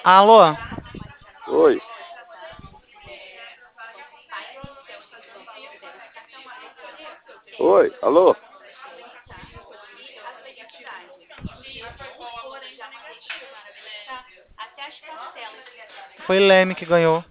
Alô? Oi, oi, alô? Foi Leme que ganhou.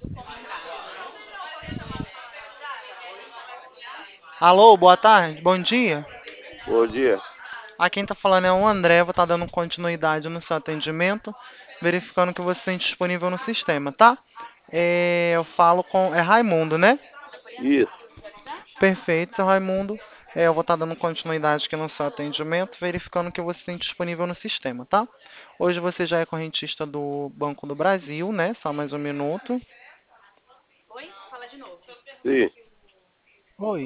Alô, boa tarde, bom dia. Bom dia. Aqui quem tá falando é o André, vou estar dando continuidade no seu atendimento, verificando que você tem disponível no sistema, tá? Eu falo com. É Raimundo, né? Isso, Perfeito, seu Raimundo. Eu vou estar dando continuidade aqui no seu atendimento, verificando que você tem disponível no sistema, tá? Hoje você já é correntista do Banco do Brasil, né? Só mais um minuto. sim. Oi,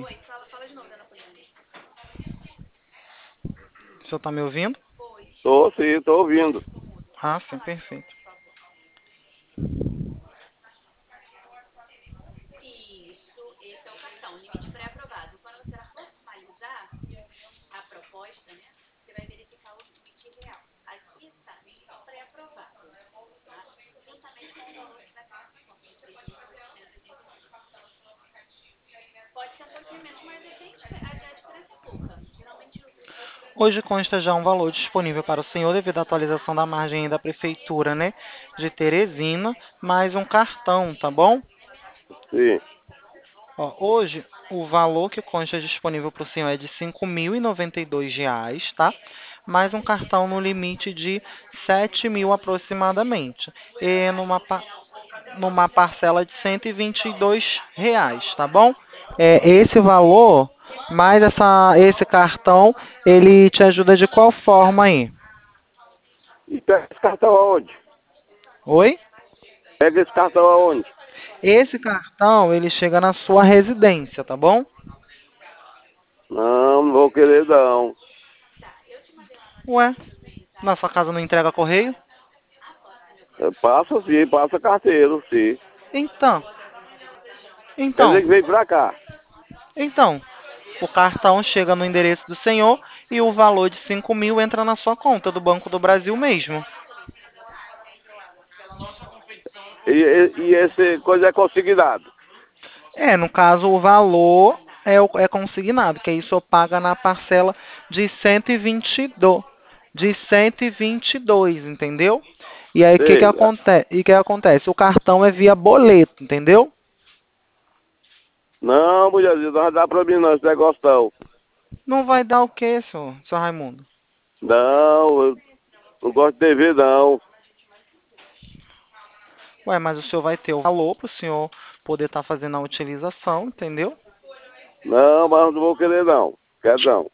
o senhor tá me ouvindo? Tô sim, tô ouvindo. Ah, sim, perfeito. Hoje consta já um valor disponível para o senhor devido à atualização da margem da prefeitura, né, de Teresina, mais um cartão, tá bom? Sim. Ó, hoje o valor que consta disponível para o senhor é de R$ 5.092, tá? Mais um cartão no limite de 7.000 aproximadamente. E numa parcela de R$ 122, tá bom? Esse valor, mais esse cartão, ele te ajuda de qual forma aí? E pega esse cartão aonde? Oi? Pega esse cartão aonde? Esse cartão, ele chega na sua residência, tá bom? Não, não vou querer não. Ué, na sua casa não entrega correio? Passa sim, passa carteiro, sim. Então, Quer então, dizer que veio pra cá. então, o cartão chega no endereço do senhor e o valor de 5.000 entra na sua conta do Banco do Brasil mesmo. E esse coisa é consignado. No caso, o valor é consignado, que aí só paga na parcela de 122, entendeu? E aí, o que que Sei. acontece? E o que acontece? O cartão é via boleto, entendeu? Não, mulherzinha, não vai dar pra mim não, esse negócio não. Não vai dar o quê, senhor Raimundo? Não, eu não gosto de TV não. Ué, mas o senhor vai ter o valor para o senhor poder estar fazendo a utilização, entendeu? Não, mas não vou querer não. Quer não.